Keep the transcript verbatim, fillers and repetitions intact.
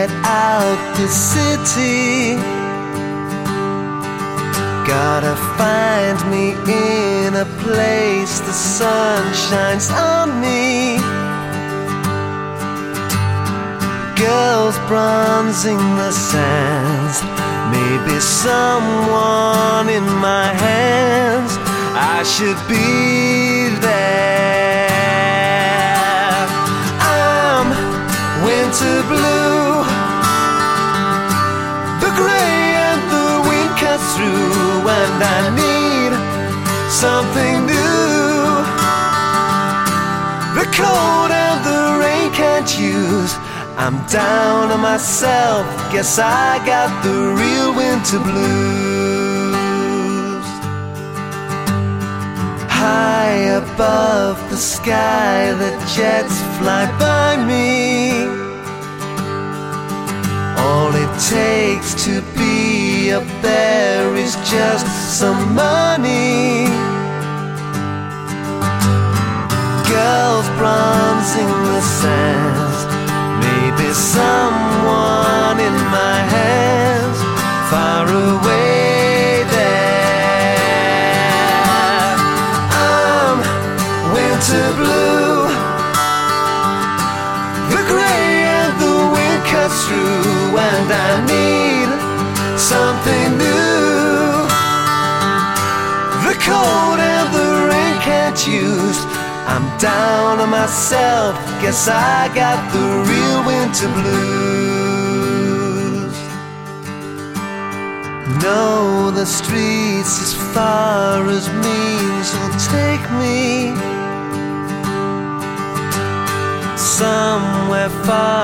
get out the city. Gotta find me in a place the sun shines on me. Girls bronzing the sands, maybe someone in my hands. I should be there. I'm winter blue, the gray and the wind cuts through, and I need something new. The cold and the rain can't use. I'm down on myself, guess I got the real winter blues. High above the sky, the jets fly by me. All it takes to be up there is just some money. Girls bronzing the sands, maybe someone in my hands, far away there. I'm winter blue, the gray and the wind cuts through, and I need something new. The cold and the rain can't use. I'm down on myself, guess I got the real winter blues. No, the streets as far as means will take me somewhere far